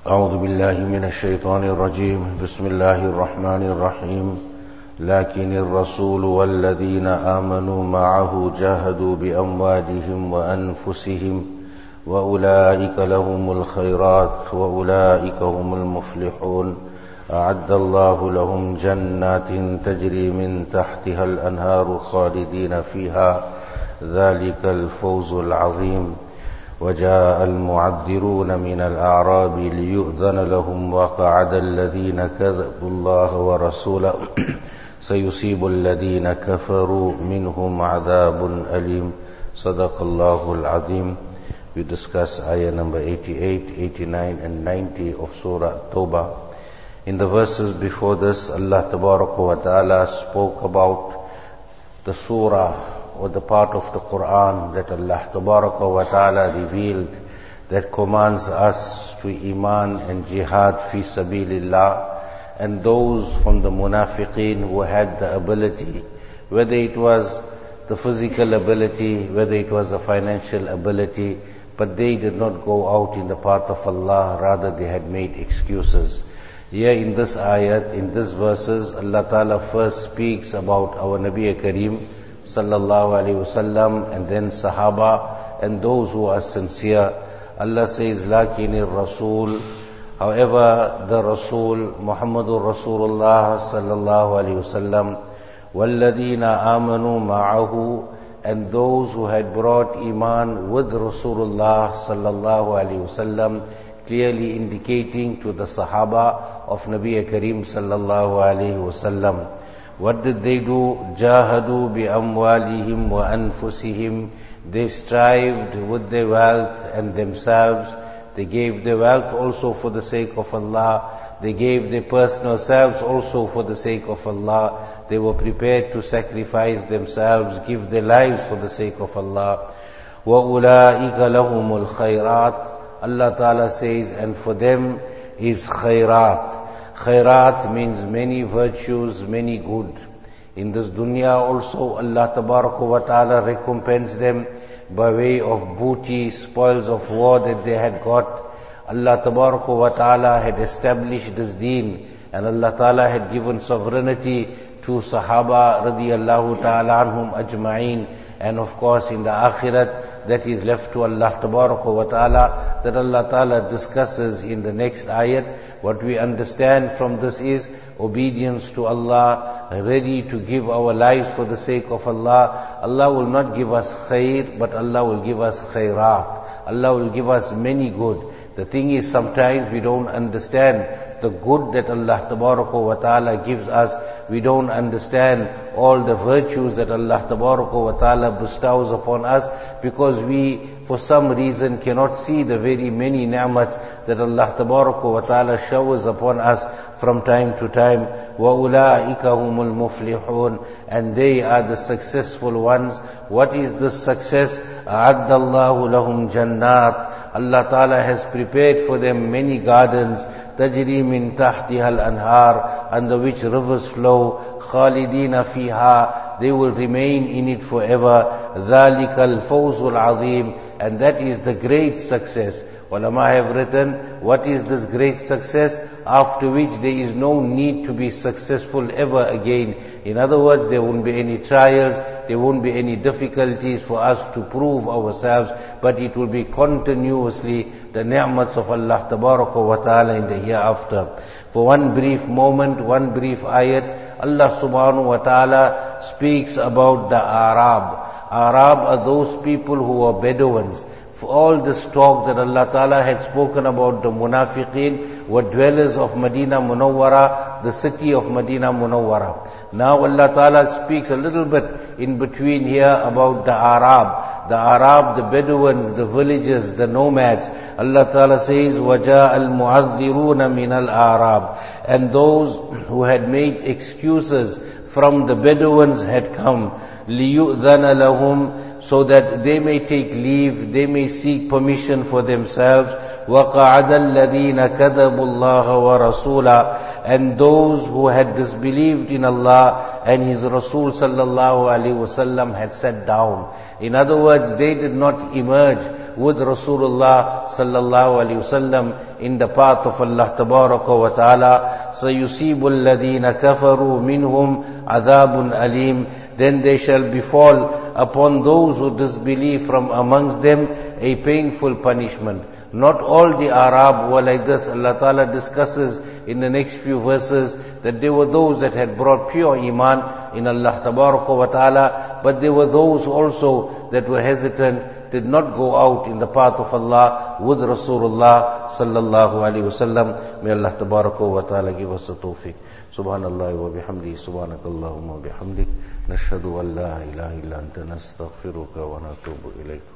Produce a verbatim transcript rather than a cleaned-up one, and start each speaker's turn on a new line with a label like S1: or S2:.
S1: أعوذ بالله من الشيطان الرجيم بسم الله الرحمن الرحيم لكن الرسول والذين آمنوا معه جاهدوا بأموالهم وأنفسهم وأولئك لهم الخيرات وأولئك هم المفلحون أعد الله لهم جنات تجري من تحتها الأنهار خالدين فيها ذلك الفوز العظيم وجاء المعذرون من الأعراب ليؤذن لهم وقعد الذين كذبوا الله ورسوله سيصيب الذين كفروا منهم عذاب أليم صدق الله العظيم. We discuss ayah number eighty-eight, eighty-nine and ninety of Surah Tawbah. In the verses before this, Allah Tabaraka wa Ta'ala spoke about the surah or the part of the Quran that Allah Tabaraka wa Ta'ala revealed that commands us to Iman and Jihad fi Sabilillah, and those from the Munafiqeen who had the ability, whether it was the physical ability, whether it was the financial ability, but they did not go out in the path of Allah, rather they had made excuses. Here in this ayat, in these verses, Allah Ta'ala first speaks about our Nabi Kareem Sallallahu Alaihi Wasallam, and then Sahaba and those who are sincere. Allah says, Lakinir Rasul, however the Rasul, Muhammadur Rasulullah Sallallahu Alaihi Wasallam, Walladina Amanu Ma'ahu, and those who had brought Iman with Rasulullah Sallallahu Alaihi Wasallam, clearly indicating to the Sahaba of Nabi Kareem Sallallahu Alaihi Wasallam. What did they do? Jahadu bi amwalihim wa anfusihim. They strived with their wealth and themselves. They gave their wealth also for the sake of Allah. They gave their personal selves also for the sake of Allah. They were prepared to sacrifice themselves, give their lives for the sake of Allah. Wa ulaika lahumul khairat. Allah Ta'ala says, and for them is khairat. Khairat means many virtues, many good. In this dunya also, Allah Tabaraka wa Ta'ala recompense them by way of booty, spoils of war that they had got. Allah Tabaraka wa Ta'ala had established this deen, and Allah Ta'ala had given sovereignty to Sahaba radiyallahu ta'ala anhum ajma'een. And of course in the akhirat, that is left to Allah Tabaraka wa Ta'ala, that Allah Ta'ala discusses in the next ayat. What we understand from this is obedience to Allah, ready to give our lives for the sake of Allah. Allah will not give us khair, but Allah will give us khairat. Allah will give us many good. The thing is, sometimes we don't understand the good that Allah Tabaraka wa Ta'ala gives us. We don't understand all the virtues that Allah Tabaraka wa Ta'ala bestows upon us, because we, for some reason, cannot see the very many ni'mats that Allah Tabaraka wa Ta'ala showers upon us from time to time. وَأُولَٰئِكَ هُمُ الْمُفْلِحُونَ, and they are the successful ones. What is this success? أَعَدَّ اللَّهُ لَهُمْ جَنَّاتٍ. Allah Ta'ala has prepared for them many gardens, تَجْرِي مِن تَحْتِهَا الْأَنْهَارِ, under which rivers flow, خَالِدِينَ فِيهَا, they will remain in it forever. ذَلِكَ الْفَوْزُ الْعَظِيمُ, and that is the great success. Ulama have written, what is this great success? After which there is no need to be successful ever again. In other words, there won't be any trials, there won't be any difficulties for us to prove ourselves, but it will be continuously the ni'mats of Allah Tabaraka wa Ta'ala in the hereafter. For one brief moment, one brief ayat, Allah Subhanahu wa Ta'ala speaks about the Arab. Arab are those people who are Bedouins. For all this talk that Allah Ta'ala had spoken about the Munafiqeen were dwellers of Medina Munawwara, the city of Medina Munawwara. Now Allah Ta'ala speaks a little bit in between here about the Arab. The Arab, the Bedouins, the villagers, the nomads. Allah Ta'ala says, وَجَاءَ الْمُعَذِّرُونَ مِنَ الْأَعْرَابِ, and those who had made excuses from the Bedouins had come. لِيُؤْذَنَ لَهُمْ, so that they may take leave, they may seek permission for themselves. وَقَعَدَ الَّذِينَ كَذَبُوا اللَّهَ وَرَسُولَهُ. And those who had disbelieved in Allah and His Rasul sallallahu alaihi wasallam had sat down. In other words, they did not emerge with Rasulullah sallallahu alaihi wasallam in the path of Allah tabaraka wa ta'ala. سَيُصِيبُ الَّذِينَ كَفَرُوا مِنْهُمْ عَذَابٌ أَلِيمٌ. Then they shall befall upon those who disbelieve from amongst them a painful punishment. Not all the Arab were like this. Allah Ta'ala discusses in the next few verses that there were those that had brought pure iman in Allah Tabaraka wa Ta'ala, but there were those also that were hesitant, did not go out in the path of Allah with Rasulullah sallallahu alaihi wasallam. May Allah Tabaraka wa Ta'ala give us the tawfiq. Subhanallah wa bihamdi, subhanakallahumma wa bihamdik, nashhadu an la ilaha illa anta nastaghfiruka wa natubu ilayk.